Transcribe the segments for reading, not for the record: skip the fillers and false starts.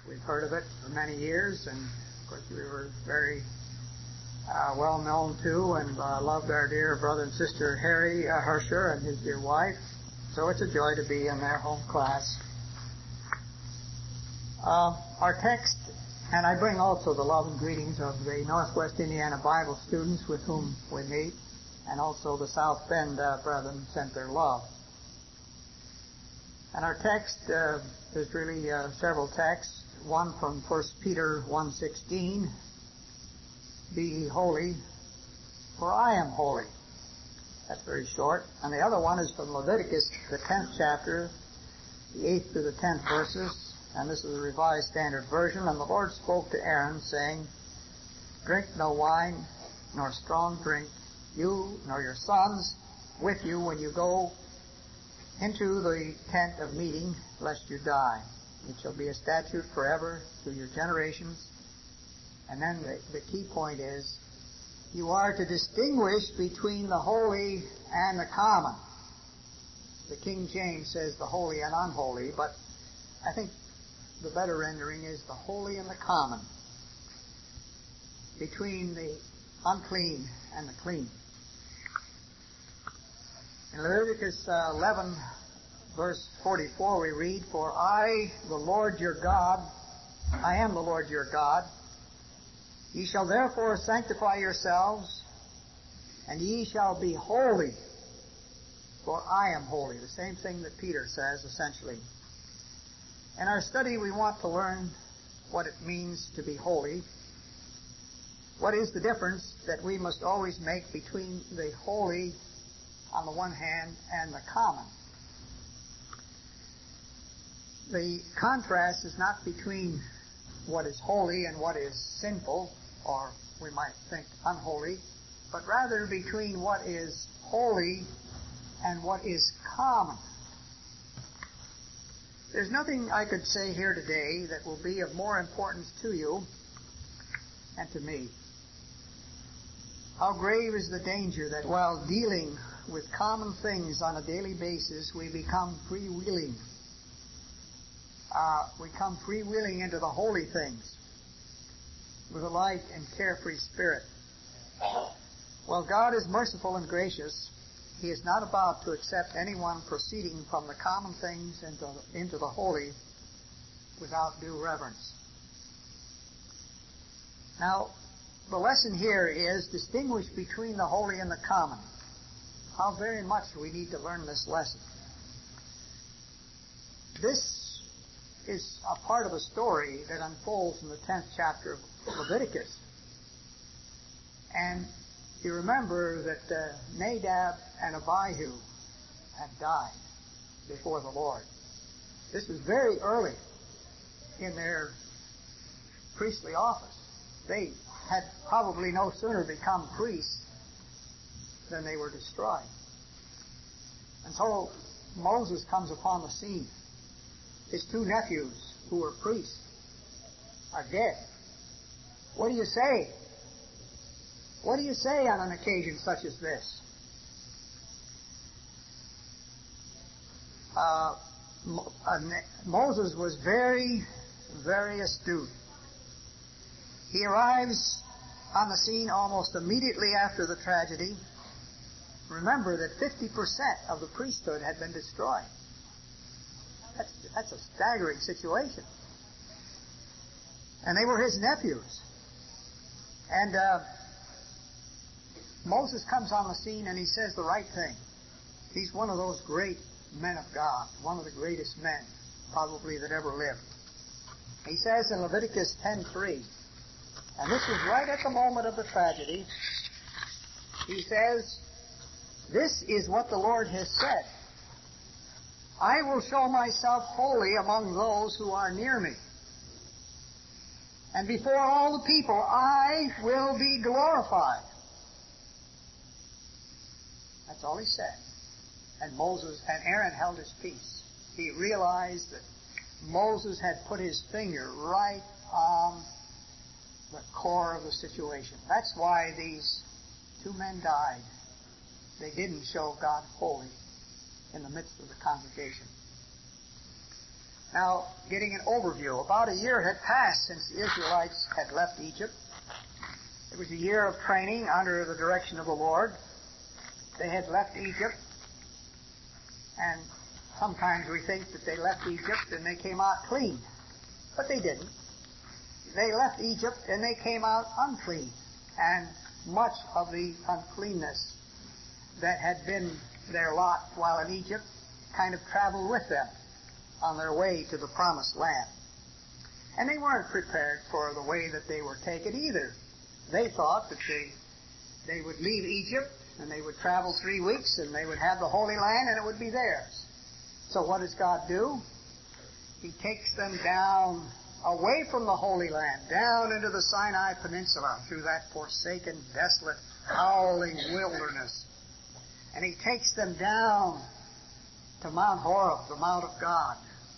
We've heard of it for many years, and of course we were very well known to and loved our dear brother and sister Harry Hersher and his dear wife. So it's a joy to be in their home class. Our text, and I bring also the love and greetings of the Northwest Indiana Bible students with whom we meet, and also the South Bend brethren sent their love. And our text is really several texts. One from 1 Peter 1:16, "Be ye holy, for I am holy." That's very short. And the other one is from Leviticus, the 10th chapter, the 8th to the 10th verses. And this is the Revised Standard Version. "And the Lord spoke to Aaron, saying, Drink no wine, nor strong drink, you nor your sons with you when you go into the tent of meeting, lest you die. It shall be a statute forever through your generations." And then the key point is, you are to distinguish between the holy and the common. The King James says the holy and unholy, but I think the better rendering is the holy and the common, between the unclean and the clean. In Leviticus 11, verse 44, we read, "For I, the Lord your God, I am the Lord your God. Ye shall therefore sanctify yourselves, and ye shall be holy, for I am holy." The same thing that Peter says, essentially. In our study, we want to learn what it means to be holy. What is the difference that we must always make between the holy on the one hand and the common? The contrast is not between what is holy and what is sinful, or we might think unholy, but rather between what is holy and what is common. There's nothing I could say here today that will be of more importance to you and to me. How grave is the danger that while dealing with common things on a daily basis, we become freewheeling. We come freewheeling into the holy things with a light and carefree spirit. Well, God is merciful and gracious. He is not about to accept anyone proceeding from the common things into the holy without due reverence. Now, the lesson here is distinguish between the holy and the common. How very much we need to learn this lesson. This is a part of a story that unfolds in the 10th chapter of Leviticus. And you remember that Nadab and Abihu had died before the Lord. This was very early in their priestly office. They had probably no sooner become priests than they were destroyed. And so Moses comes upon the scene. His two nephews, who were priests, are dead. What do you say? What do you say on an occasion such as this? Moses was very, very astute. He arrives on the scene almost immediately after the tragedy. Remember that 50% of the priesthood had been destroyed. That's a staggering situation. And they were his nephews. And Moses comes on the scene and he says the right thing. He's one of those great men of God, one of the greatest men probably that ever lived. He says in Leviticus 10:3, and this was right at the moment of the tragedy, he says, "This is what the Lord has said. I will show myself holy among those who are near me. And before all the people I will be glorified." That's all he said. And Aaron held his peace. He realized that Moses had put his finger right on the core of the situation. That's why these two men died. They didn't show God holy in the midst of the congregation. Now, getting an overview. About a year had passed since the Israelites had left Egypt. It was a year of training under the direction of the Lord. They had left Egypt, and sometimes we think that they left Egypt and they came out clean. But they didn't. They left Egypt and they came out unclean. And much of the uncleanness that had been their lot while in Egypt kind of traveled with them on their way to the promised land. And they weren't prepared for the way that they were taken either. They thought that they would leave Egypt and they would travel 3 weeks and they would have the Holy Land and it would be theirs. So what does God do? He takes them down away from the Holy Land, down into the Sinai Peninsula through that forsaken, desolate, howling wilderness. And He takes them down to Mount Horeb, the Mount of God.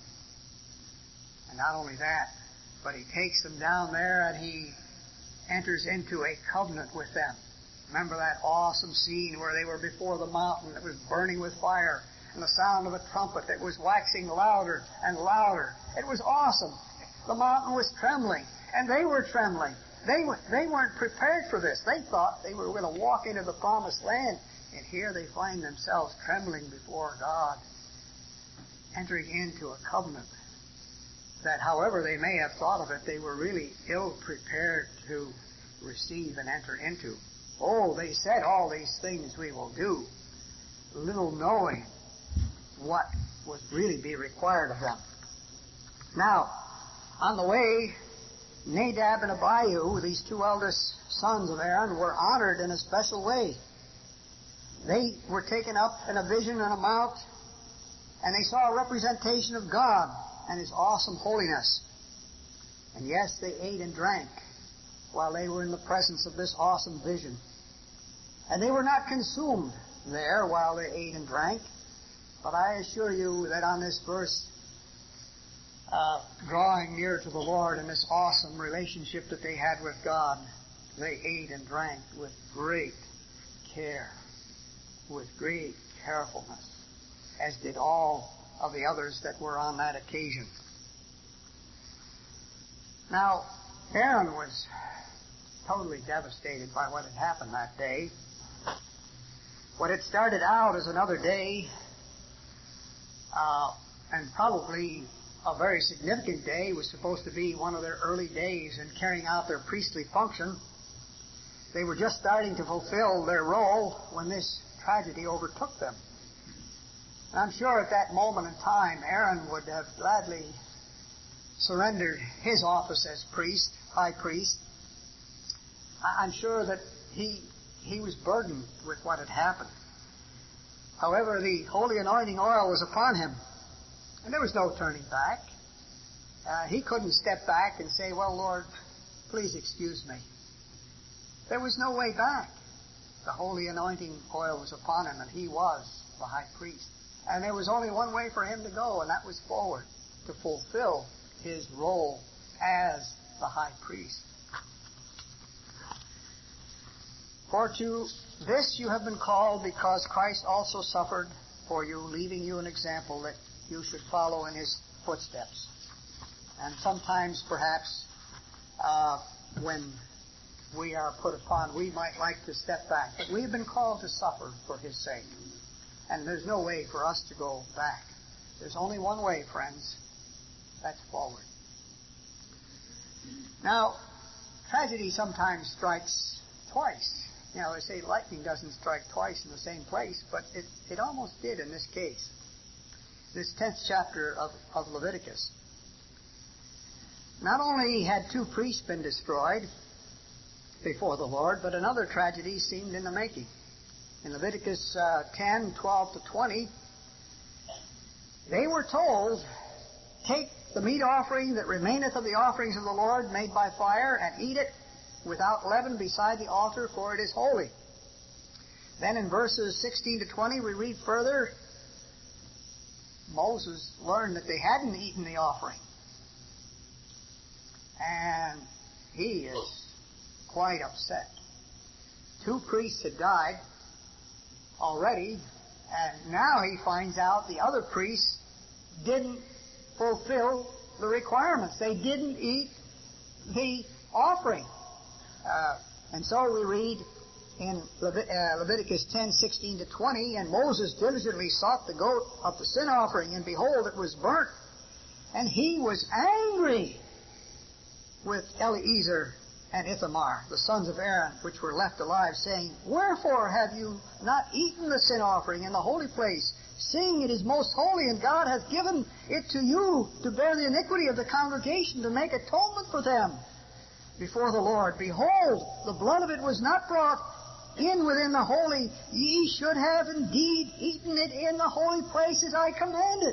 And not only that, but He takes them down there and He enters into a covenant with them. Remember that awesome scene where they were before the mountain that was burning with fire and the sound of a trumpet that was waxing louder and louder. It was awesome. The mountain was trembling, and they were trembling. They weren't prepared for this. They thought they were going to walk into the promised land, and here they find themselves trembling before God, entering into a covenant that, however they may have thought of it, they were really ill-prepared to receive and enter into. Oh, they said, all these things we will do, little knowing what would really be required of them. Now, on the way, Nadab and Abihu, these two eldest sons of Aaron, were honored in a special way. They were taken up in a vision on a mount, and they saw a representation of God and His awesome holiness. And yes, they ate and drank while they were in the presence of this awesome vision. And they were not consumed there while they ate and drank. But I assure you that on this verse, drawing near to the Lord in this awesome relationship that they had with God, they ate and drank with great care, with great carefulness, as did all of the others that were on that occasion. Now, Aaron was totally devastated by what had happened that day. What had started out as another day, and probably a very significant day, was supposed to be one of their early days in carrying out their priestly function. They were just starting to fulfill their role when this tragedy overtook them. And I'm sure at that moment in time, Aaron would have gladly surrendered his office as priest, high priest. I'm sure that he was burdened with what had happened. However, the holy anointing oil was upon him, and there was no turning back. He couldn't step back and say, well, Lord, please excuse me. There was no way back. The holy anointing oil was upon him, and he was the high priest. And there was only one way for him to go, and that was forward, to fulfill his role as the high priest. For to this you have been called, because Christ also suffered for you, leaving you an example that you should follow in His footsteps. And sometimes, perhaps, when we are put upon, we might like to step back. But we have been called to suffer for His sake. And there's no way for us to go back. There's only one way, friends. That's forward. Now, tragedy sometimes strikes twice. You know, they say lightning doesn't strike twice in the same place, but it almost did in this case. This 10th chapter of Leviticus. Not only had 2 priests been destroyed before the Lord, but another tragedy seemed in the making. In Leviticus 10:12-20, they were told, take the meat offering that remaineth of the offerings of the Lord made by fire, and eat it without leaven beside the altar, for it is holy. Then in verses 16-20 we read further, Moses learned that they hadn't eaten the offering. And he is quite upset. 2 priests had died already, and now he finds out the other priests didn't fulfill the requirements. They didn't eat the offering. And so we read in Leviticus 10:16-20, and Moses diligently sought the goat of the sin offering, and behold, it was burnt. And he was angry with Eleazar and Ithamar, the sons of Aaron, which were left alive, saying, Wherefore have you not eaten the sin offering in the holy place, seeing it is most holy, and God hath given it to you to bear the iniquity of the congregation, to make atonement for them before the Lord? Behold, the blood of it was not brought in within the holy. Ye should have indeed eaten it in the holy place as I commanded.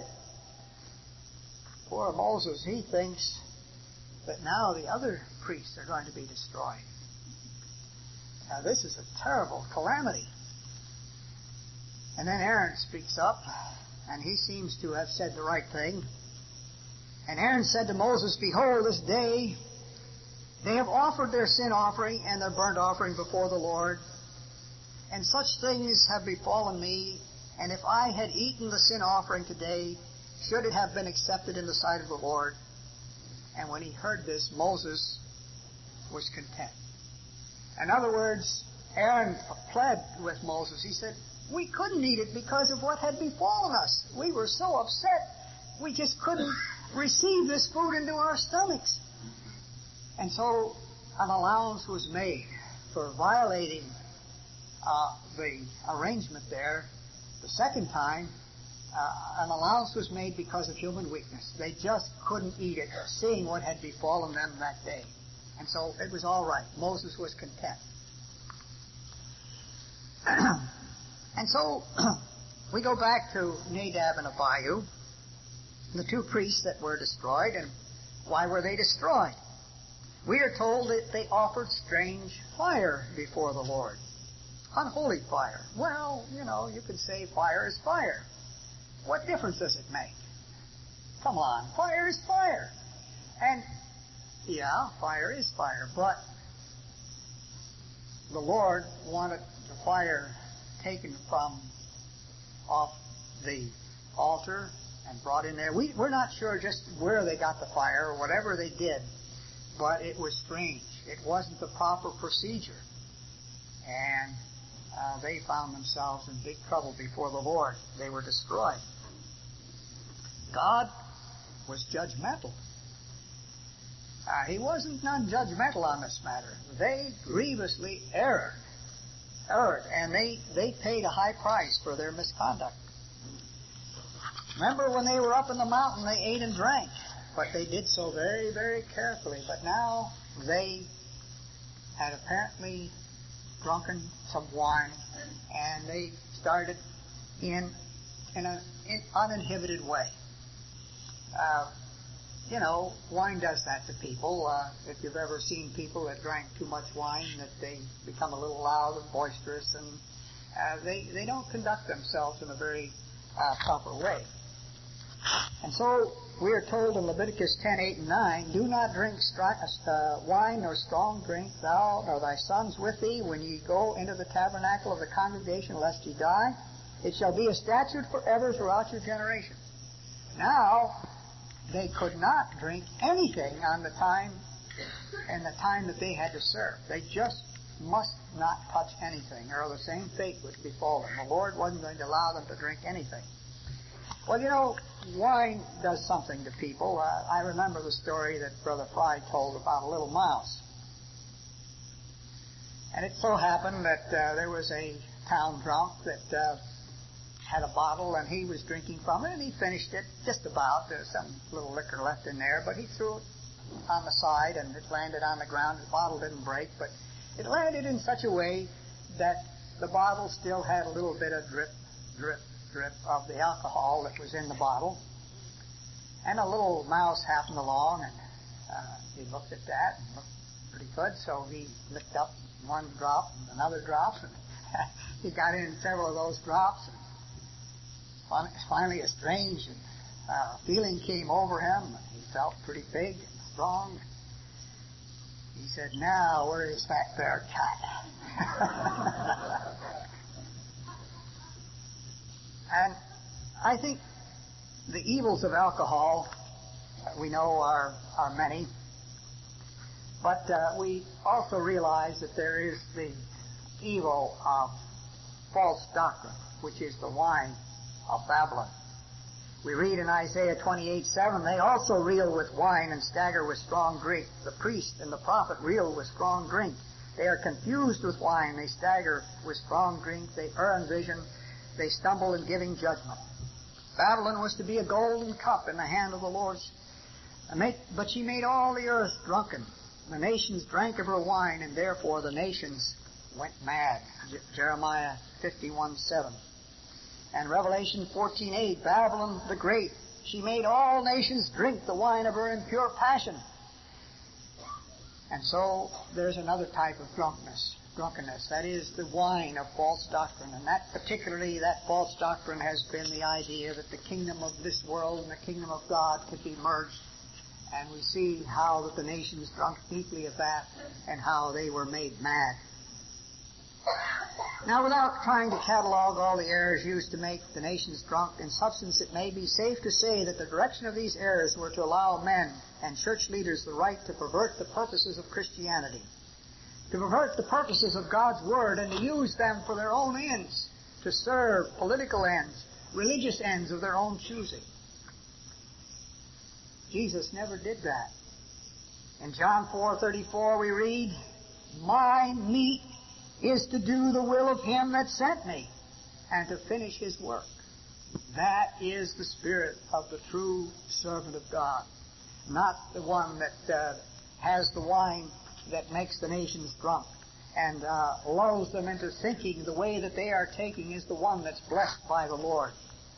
Poor Moses, he thinks that now the other priests are going to be destroyed. Now this is a terrible calamity. And then Aaron speaks up, and he seems to have said the right thing. And Aaron said to Moses, Behold, this day they have offered their sin offering and their burnt offering before the Lord, and such things have befallen me, and if I had eaten the sin offering today, should it have been accepted in the sight of the Lord? And when he heard this, Moses was content. In other words, Aaron pled with Moses. He said, we couldn't eat it because of what had befallen us. We were so upset, we just couldn't receive this food into our stomachs. And so an allowance was made for violating the arrangement there. The second time, an allowance was made because of human weakness. They just couldn't eat it, seeing what had befallen them that day. And so it was all right. Moses was content. And so we go back to Nadab and Abihu, the two priests that were destroyed. And why were they destroyed? We are told that they offered strange fire before the Lord. Unholy fire. Well, you could say fire is fire. What difference does it make? Come on, fire is fire. And, yeah, fire is fire, but the Lord wanted the fire taken from off the altar and brought in there. We're not sure just where they got the fire or whatever they did, but it was strange. It wasn't the proper procedure. And they found themselves in big trouble before the Lord. They were destroyed. God was judgmental. He wasn't non-judgmental on this matter. They grievously erred, and they paid a high price for their misconduct. Remember when they were up in the mountain, they ate and drank, but they did so very, very carefully. But now they had apparently drunken some wine, and they started in an uninhibited way. Wine does that to people. If you've ever seen people that drank too much wine, that they become a little loud and boisterous, and they don't conduct themselves in a very proper way. And so we are told in Leviticus 10:8 and 9, Do not drink wine nor strong drink, thou nor thy sons with thee, when ye go into the tabernacle of the congregation, lest ye die. It shall be a statute forever throughout your generations. Now, they could not drink anything on the time that they had to serve. They just must not touch anything, or the same fate would befall them. The Lord wasn't going to allow them to drink anything. Well, wine does something to people. I remember the story that Brother Fry told about a little mouse. And it so happened that there was a town drunk that had a bottle, and he was drinking from it, and he finished it just about. There's some little liquor left in there, but he threw it on the side, and it landed on the ground. The bottle didn't break, but it landed in such a way that the bottle still had a little bit of drip, drip, drip of the alcohol that was in the bottle. And a little mouse happened along, and he looked at that and looked pretty good, so he licked up one drop and another drop, and he got in several of those drops. And finally, a strange feeling came over him. He felt pretty big and strong. He said, "Now, where is that there cat?" And I think the evils of alcohol we know are many. But we also realize that there is the evil of false doctrine, which is the wine of Babylon. We read in Isaiah 28:7, they also reel with wine and stagger with strong drink. The priest and the prophet reel with strong drink. They are confused with wine. They stagger with strong drink. They err in vision. They stumble in giving judgment. Babylon was to be a golden cup in the hand of the Lord. But she made all the earth drunken. The nations drank of her wine, and therefore the nations went mad. Jeremiah 51:7. And Revelation 14:8, Babylon the Great, she made all nations drink the wine of her impure passion. And so there's another type of drunkenness. That is the wine of false doctrine. And that false doctrine has been the idea that the kingdom of this world and the kingdom of God could be merged. And we see how that the nations drunk deeply of that and how they were made mad. Now, without trying to catalog all the errors used to make the nations drunk, in substance it may be safe to say that the direction of these errors were to allow men and church leaders the right to pervert the purposes of Christianity, to pervert the purposes of God's Word, and to use them for their own ends, to serve political ends, religious ends of their own choosing. Jesus never did that. In John 4:34 we read, "My meat is to do the will of Him that sent me, and to finish His work." That is the spirit of the true servant of God, not the one that has the wine that makes the nations drunk and lulls them into thinking the way that they are taking is the one that's blessed by the Lord.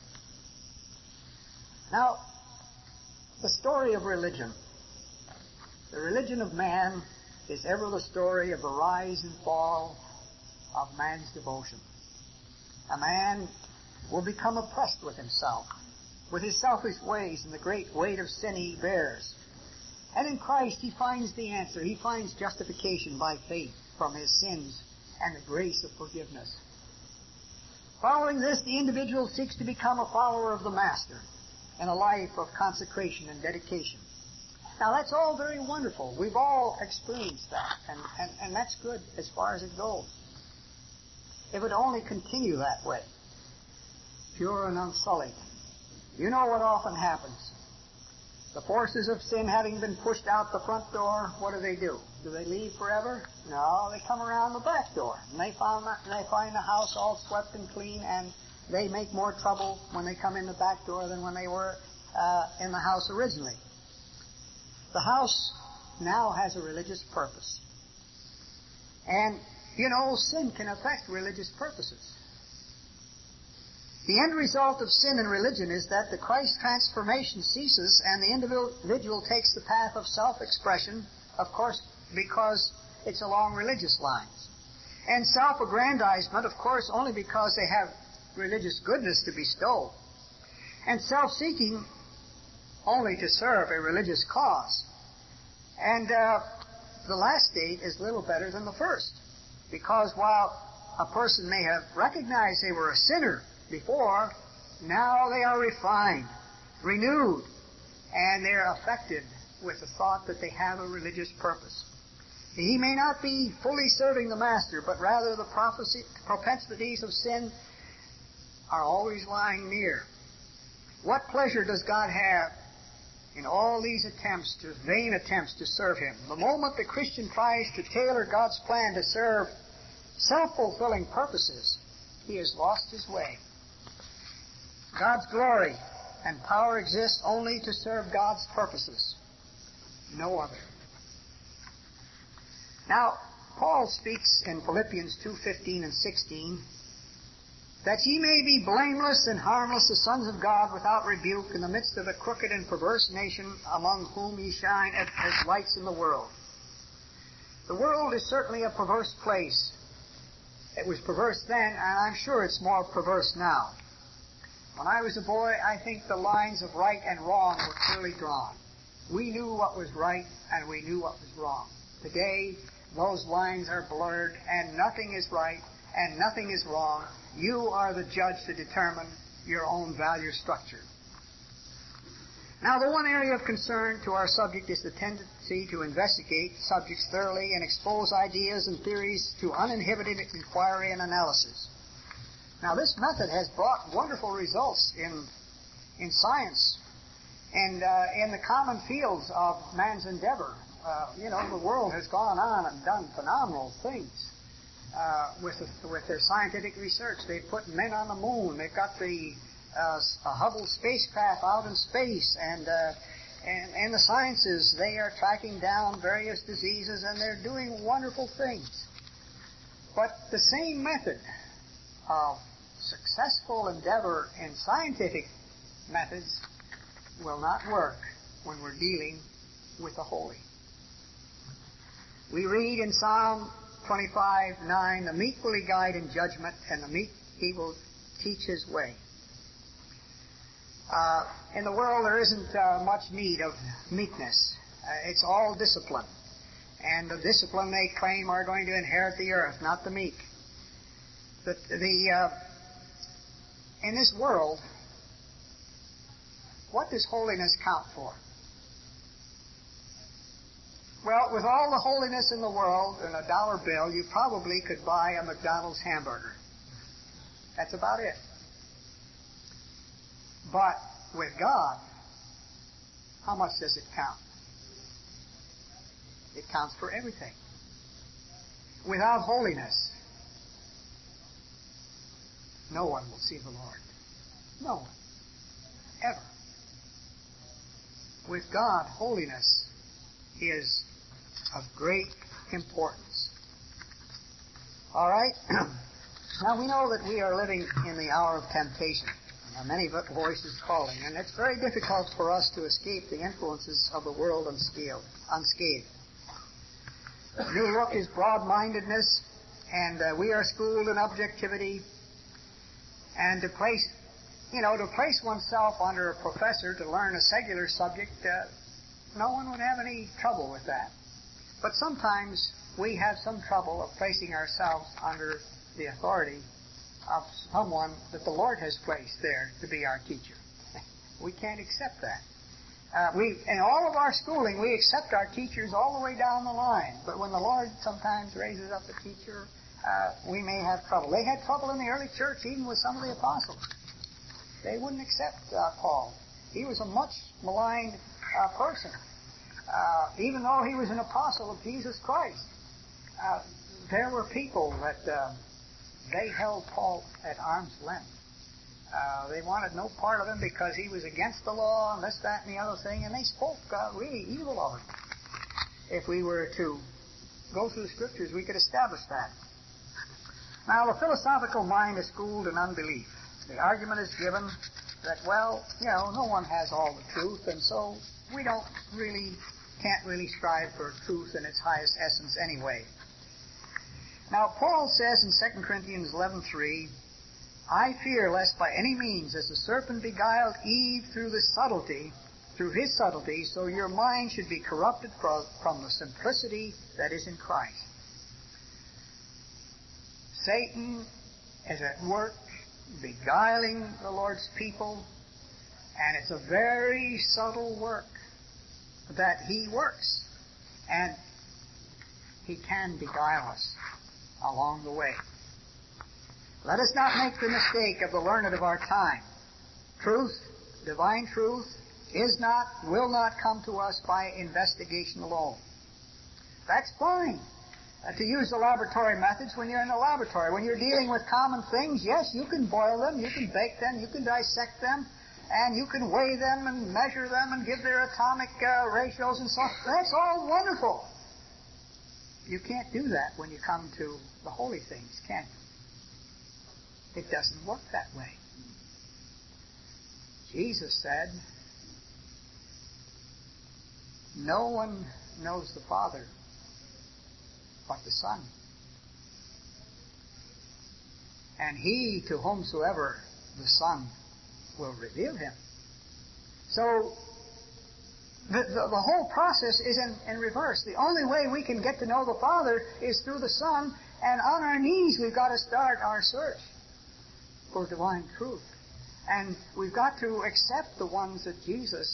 Now, the story of religion. The religion of man is ever the story of the rise and fall of man's devotion. A man will become oppressed with himself, with his selfish ways and the great weight of sin he bears. And in Christ he finds the answer. He finds justification by faith from his sins and the grace of forgiveness. Following this, the individual seeks to become a follower of the Master in a life of consecration and dedication. Now that's all very wonderful. We've all experienced that, and that's good as far as it goes. It would only continue that way, pure and unsullied. You know what often happens. The forces of sin having been pushed out the front door, what do? Do they leave forever? No, they come around the back door. And they find the house all swept and clean, and they make more trouble when they come in the back door than when they were in the house originally. The house now has a religious purpose. And, sin can affect religious purposes. The end result of sin in religion is that the Christ transformation ceases and the individual takes the path of self-expression, of course, because it's along religious lines. And self-aggrandizement, of course, only because they have religious goodness to bestow. And self-seeking only to serve a religious cause. And the last state is little better than the first. Because while a person may have recognized they were a sinner before, now they are refined, renewed, and they're affected with the thought that they have a religious purpose. He may not be fully serving the Master, but rather the propensities of sin are always lying near. What pleasure does God have in all these vain attempts to serve Him? The moment the Christian tries to tailor God's plan to serve self-fulfilling purposes, he has lost his way. God's glory and power exist only to serve God's purposes, no other. Now, Paul speaks in Philippians 2:15 and 16, that ye may be blameless and harmless, the sons of God, without rebuke, in the midst of a crooked and perverse nation, among whom ye shine as lights in the world. The world is certainly a perverse place. It was perverse then, and I'm sure it's more perverse now. When I was a boy, I think the lines of right and wrong were clearly drawn. We knew what was right, and we knew what was wrong. Today, those lines are blurred, and nothing is right, and nothing is wrong. You are the judge to determine your own value structure. Now, the one area of concern to our subject is the tendency to investigate subjects thoroughly and expose ideas and theories to uninhibited inquiry and analysis. Now, this method has brought wonderful results in science and in the common fields of man's endeavor. The world has gone on and done phenomenal things with their scientific research. They've put men on the moon. They've got the Hubble spacecraft out in space, and the sciences, they are tracking down various diseases, and they're doing wonderful things. But the same method of successful endeavor in scientific methods will not work when we're dealing with the holy. We read in Psalm 25:9, "The meek will he guide in judgment, and the meek he will teach his way." In the world, there isn't much need of meekness. It's all discipline. And the discipline they claim are going to inherit the earth, not the meek. In this world, what does holiness count for? Well, with all the holiness in the world and a dollar bill, you probably could buy a McDonald's hamburger. That's about it. But with God, how much does it count? It counts for everything. Without holiness, no one will see the Lord. No one. Ever. With God, holiness is of great importance. All right? Now we know that we are living in the hour of temptation. There are many voices calling, and it's very difficult for us to escape the influences of the world unscathed. The new look is broad-mindedness, and we are schooled in objectivity. And to place oneself under a professor to learn a secular subject, no one would have any trouble with that. But sometimes we have some trouble of placing ourselves under the authority of someone that the Lord has placed there to be our teacher. We can't accept that. In all of our schooling, we accept our teachers all the way down the line. But when the Lord sometimes raises up a teacher, we may have trouble. They had trouble in the early church, even with some of the apostles. They wouldn't accept Paul. He was a much maligned person. Even though he was an apostle of Jesus Christ, there were people that they held Paul at arm's length. They wanted no part of him because he was against the law and this, that, and the other thing, and they spoke really evil of him. If we were to go through the Scriptures, we could establish that. Now, the philosophical mind is schooled in unbelief. The argument is given that, no one has all the truth, and so we can't really strive for truth in its highest essence anyway. Now, Paul says in 2 Corinthians 11:3, "I fear lest by any means, as the serpent beguiled Eve through his subtlety, so your mind should be corrupted from the simplicity that is in Christ." Satan is at work beguiling the Lord's people, and it's a very subtle work that he works, and he can beguile us along the way. Let us not make the mistake of the learned of our time. Truth, divine truth, will not come to us by investigation alone. That's fine. To use the laboratory methods when you're in the laboratory. When you're dealing with common things, yes, you can boil them, you can bake them, you can dissect them, and you can weigh them and measure them and give their atomic ratios and so on. That's all wonderful. You can't do that when you come to the holy things, can you? It doesn't work that way. Jesus said, "No one knows the Father but the Son, and he to whomsoever the Son will reveal him." So the whole process is in reverse. The only way we can get to know the Father is through the Son, and on our knees we've got to start our search for divine truth. And we've got to accept the ones that Jesus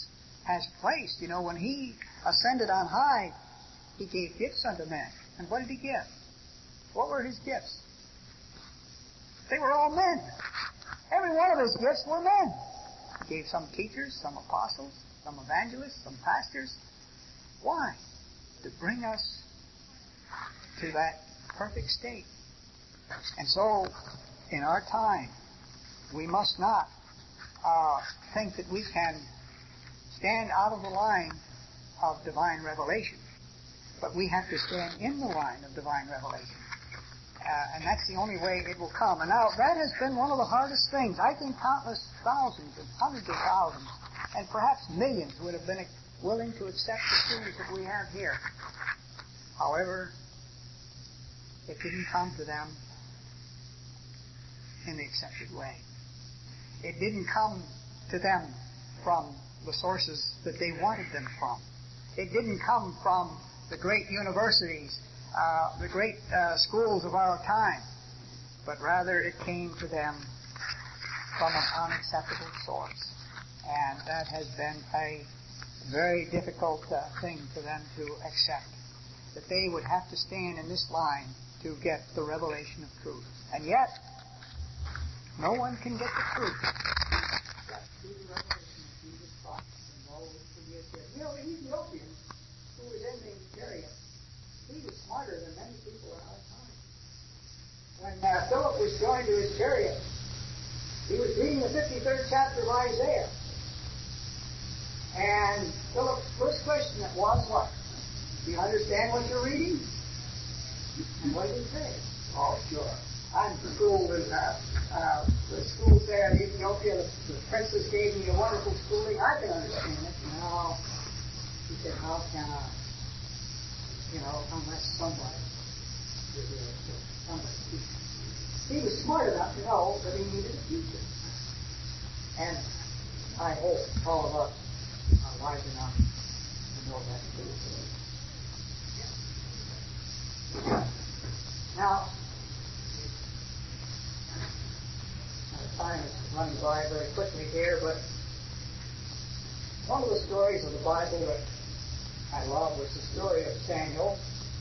has placed. You know, when he ascended on high, he gave gifts unto men. And what did he give? What were his gifts? They were all men. Every one of his gifts were men. He gave some teachers, some apostles, some evangelists, some pastors. Why? To bring us to that perfect state. And so, in our time, we must not think that we can stand out of the line of divine revelation, but we have to stand in the line of divine revelation. And that's the only way it will come. And now, that has been one of the hardest things. I think countless thousands and hundreds of thousands, and perhaps millions would have been willing to accept the truths that we have here. However, it didn't come to them in the accepted way. It didn't come to them from the sources that they wanted them from. It didn't come from the great universities, the great schools of our time, but rather it came to them from an unacceptable source. And that has been a very difficult thing for them to accept, that they would have to stand in this line to get the revelation of truth. And yet, no one can get the truth except through the revelation of Jesus Christ and those who he has given. You know, the Ethiopian who was in the chariot, he was smarter than many people in our time. When Philip was joined to his chariot, he was reading the 53rd chapter of Isaiah. And Philip's first question was what? Do you understand what you're reading? And what did he say? Oh, sure. I'm schooled in the schools there in Ethiopia. The princess gave me a wonderful schooling. I can understand it. No. He said, how can I? You know, unless somebody teaches. He was smart enough to know that he needed a teacher. And I hope all of us are wise enough to know that too. Now, time is running by very quickly here, but one of the stories of the Bible that I love was the story of Samuel.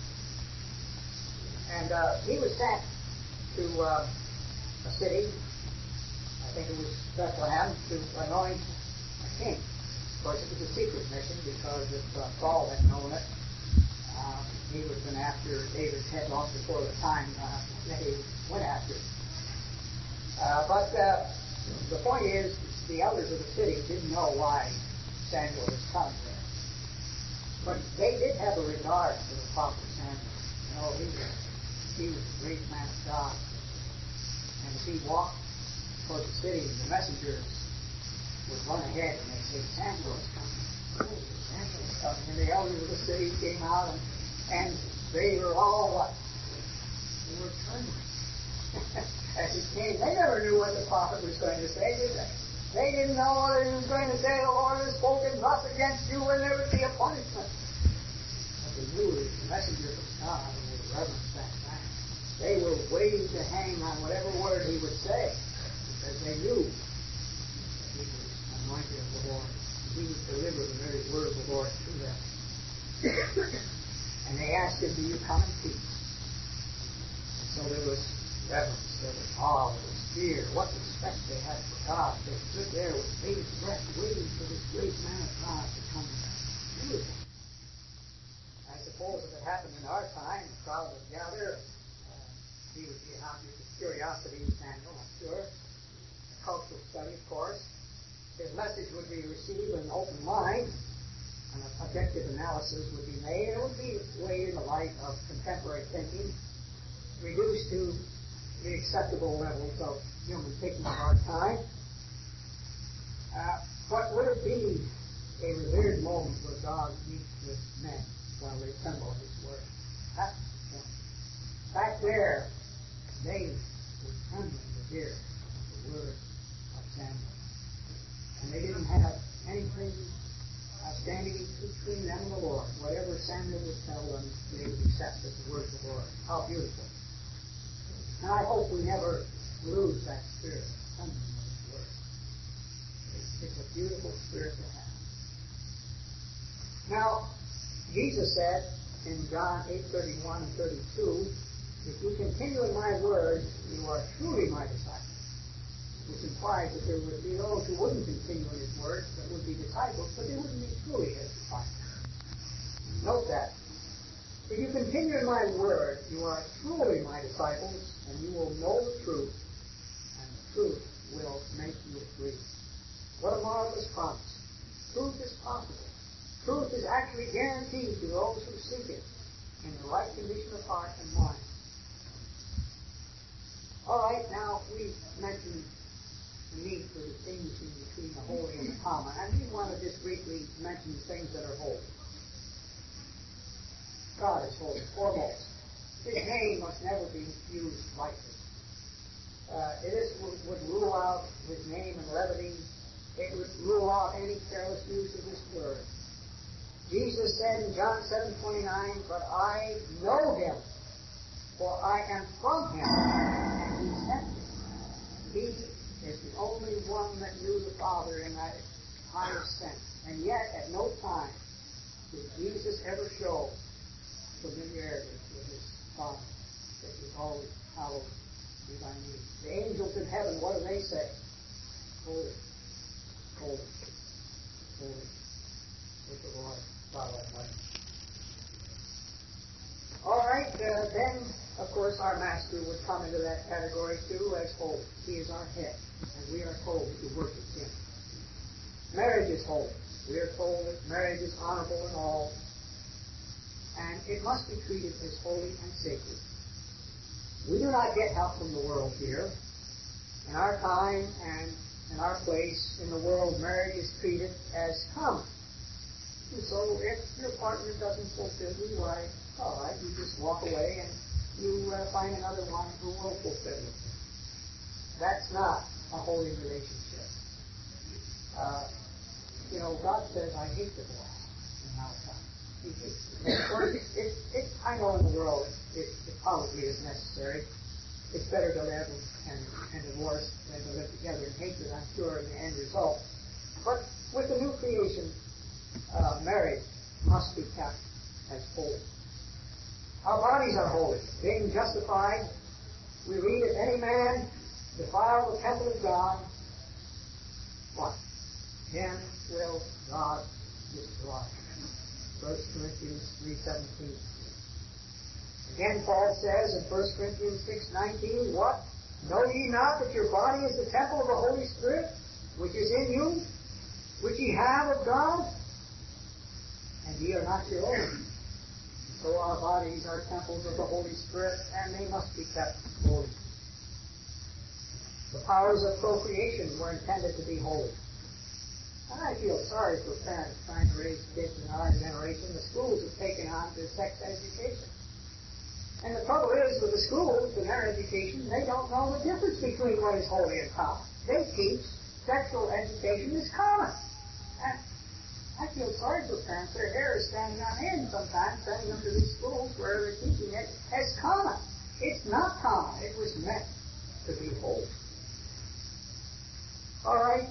And he was sent to a city, I think it was Bethlehem, to anoint a king. Of course, it was a secret mission because if Saul had known it, he would have been after David's head long before the time that he went after it. But the point is, the elders of the city didn't know why Samuel was coming there. But they did have a regard for the prophet Samuel. You know, he was a great man of God. And as he walked towards the city, the messengers would run ahead and they'd say, Samuel is coming. Samuel is coming. And the elders of the city came out and they were all what? They were trembling. As he came, they never knew what the prophet was going to say, did they? They didn't know what he was going to say. The Lord has spoken thus against you, and there would be a punishment. But they knew that the messenger of God, and they reverenced that man. They were waiting to hang on whatever word he would say, because they knew that he was anointed of the Lord. He would deliver the very word of the Lord to them. And they asked him, do you come in peace? And so there was reverence, there was awe, there was fear, what respect they had for God. They stood there with bated breath waiting for this great man of God to come and do it. I suppose if it happened in our time, the crowd would gather, he would be an object of curiosity, Samuel, I'm sure. A cultural study, of course. His message would be received with an open mind, and an objective analysis would be made, and it would be weighed in the light of contemporary thinking, reduced to the acceptable levels of human thinking of our time. But would it be a revered moment where God meets with men while they tremble at his word? That's the point. Back there, they were trembling to hear the word of Samuel. And they didn't have anything standing between them and the Lord. Whatever Samuel would tell them, they would accept as the word of the Lord. How beautiful. And I hope we never lose that spirit of trembling of his word. It's a beautiful spirit to have. Now, Jesus said in John 8:31 and 32, if you continue in my word, you are truly my disciples. Which implies that there would be those who wouldn't continue in his word, that would be disciples, but they wouldn't be truly his disciples. Note that. If you continue in my word, you are truly my disciples, and you will know the truth, and the truth will make you free. What a marvelous promise. Truth is possible. Truth is actually guaranteed to those who seek it in the right condition of heart and mind. All right, now we've mentioned the need for distinguishing between the holy and the common. I do want to just briefly mention things that are holy. God is holy, foremost. His name must never be used lightly. This would rule out his name and levity. It would rule out any careless use of this word. Jesus said in John 7:29, but I know him, for I am from him, and he sent me. He is the only one that knew the Father in that highest sense. And yet, at no time did Jesus ever show familiarity with his Father, that he always hallowed be thy name. The angels in heaven, what do they say? Holy, holy, holy is the Lord God Almighty. All right, then, of course, our Master would come into that category too as holy. He is our head, and we are told to worship him. Marriage is holy. We are told that marriage is honorable in all, and it must be treated as holy and sacred. We do not get help from the world here. In our time and in our place in the world, marriage is treated as common. And so if your partner doesn't fulfill you, why, all right, you just walk away and you find another one who will fulfill you. That's not a holy relationship. God says, I hate divorce in Malachi. He hates it. I know in the world it probably is necessary. It's better to live and divorce than to live together in hatred, I'm sure, in the end result. But with the new creation, marriage must be kept as holy. Our bodies are holy. Being justified, we read, if any man defile the temple of God, what? Him will God destroy. 1 Corinthians 3:17. Again, Paul says in 1 Corinthians 6:19, what? Know ye not that your body is the temple of the Holy Spirit, which is in you, which ye have of God, and ye are not your own? So our bodies are temples of the Holy Spirit, and they must be kept holy. The powers of procreation were intended to be holy. And I feel sorry for parents trying to raise kids in our generation. The schools have taken on to sex education. And the trouble is, with the schools and their education, they don't know the difference between what is holy and common. They teach sexual education is common. And I feel sorry for parents. Their hair is standing on end sometimes, sending them to these schools where they're teaching it as common. It's not common. It was meant to be holy. All right.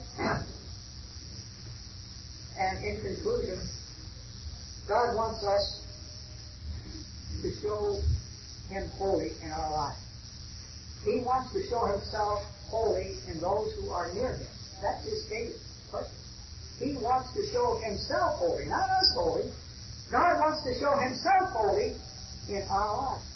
And in conclusion, God wants us to show him holy in our lives. He wants to show himself holy in those who are near him. That's his stated purpose. He wants to show himself holy, not us holy. God wants to show himself holy in our lives.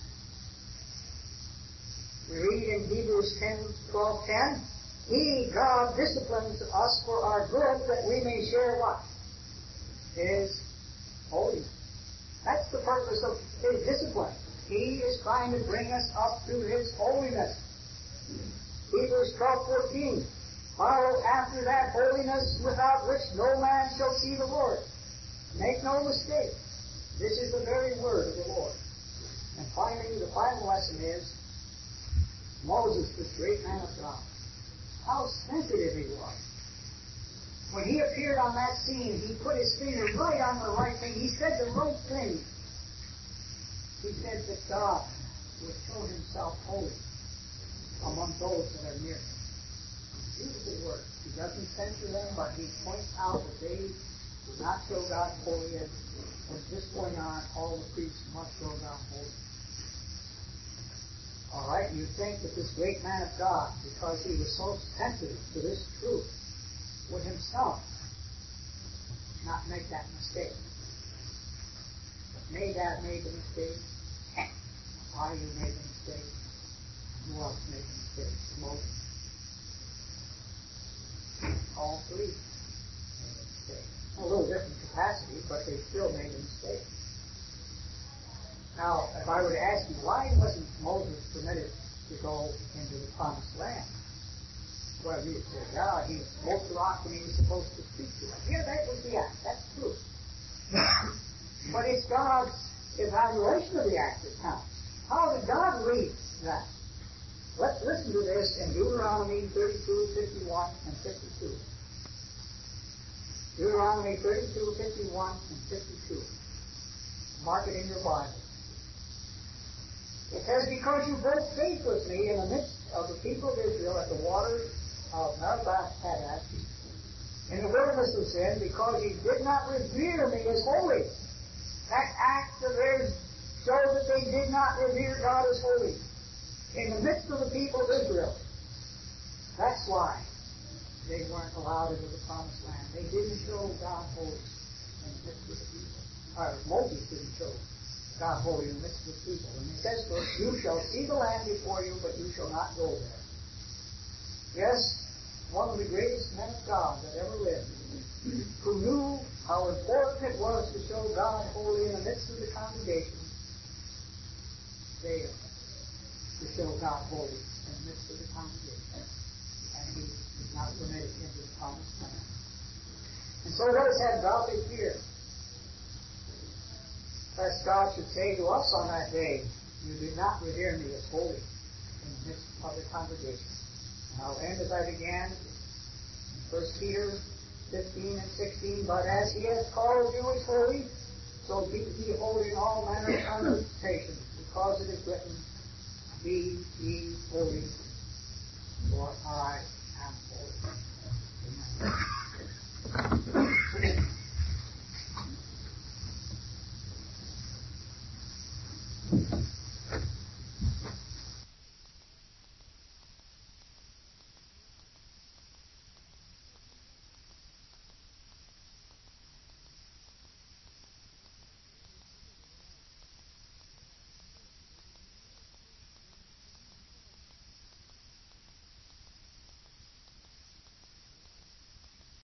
We read in Hebrews 12:10, He, God, disciplines us for our good, that we may share what? His holiness. That's the purpose of his discipline. He is trying to bring us up to his holiness. Hebrews 12:14, follow after that holiness without which no man shall see the Lord. Make no mistake. This is the very word of the Lord. And finally, the final lesson is, Moses, this great man of God, how sensitive he was. When he appeared on that scene, he put his finger right on the right thing. He said the right thing. He said that God would show himself holy among those that are near him. Beautiful word. He doesn't censure them, but he points out that they do not show God holy, and from this point on, all the priests must show God holy. All right, you think that this great man of God, because he was so sensitive to this truth, would himself not make that mistake. But Nadab made the mistake. Abihu made the mistake. Who else made the mistake? Moses. All three made a mistake. A little different capacity, but they still made a mistake. Now, if I were to ask you, why wasn't Moses permitted to go into the promised land? Well, you'd say, yeah, he spoke the rock when he was supposed to speak to it. Yeah, that was the act. That's true. But it's God's evaluation of the act that counts. How did God read that? Let's listen to this in Deuteronomy 32, 51, and 52. Deuteronomy 32, 51, and 52. Mark it in your Bible. It says, because you broke faith with me in the midst of the people of Israel at the waters of Meribah Haddad, in the wilderness of sin, because you did not revere me as holy. That act of theirs showed that they did not revere God as holy. In the midst of the people of Israel. That's why they weren't allowed into the promised land. They didn't show God holy in the midst of the people. Moses didn't show God holy in the midst of the people. And he says to us, you shall see the land before you, but you shall not go there. Yes, one of the greatest men of God that ever lived, who knew how important it was to show God holy in the midst of the congregation, failed to show God holy in the midst of the congregation. And he was not permitted into the promised land. And so let us have godly fear. Lest God should say to us on that day, you did not revere me as holy in the midst of the congregation. And I'll end as I began in 1 Peter 15 and 16. But as he has called you as holy, so be ye holy in all manner of conversation, because it is written, be ye holy, for I am holy. Amen.